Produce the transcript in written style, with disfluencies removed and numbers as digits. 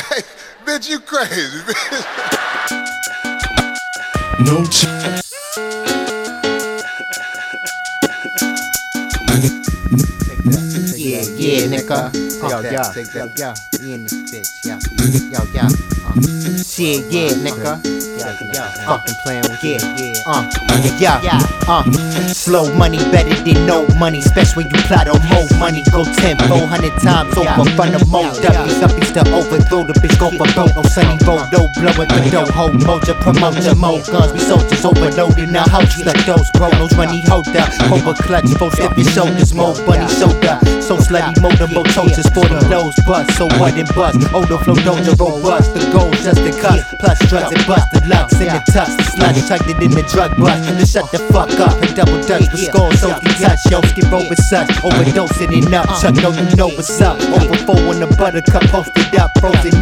Bitch, you crazy, bitch. No chance. Yeah, nigga. Yo, we in this bitch, yo. Shit, yeah, nigga. Fucking playing with you. Slow money better than no money, especially when you plot on more money. Go 10, 400 times over front of more W's. Up used to overthrow the bitch, go for broke. No sunny road, no blowing, but don't hold moja, promoter, more guns. We soldiers overloaded, now houses like those chronos. Money holder, over clutch, folks if your shoulders, more bunny shoulder. So slutty motor, more toasters, 40 blows, bust, so what and bust. Older flow, doja, robust, the gold just the cut. Plus drugs and bust, the lux in the tucks. The slush chugged it in the drug bust. Then shut the fuck up and double dutch with skulls, so you touch. Yo, skip over such, overdosing it up. Chuck, know you know what's up. Over 4 on the buttercup, posted up, frozen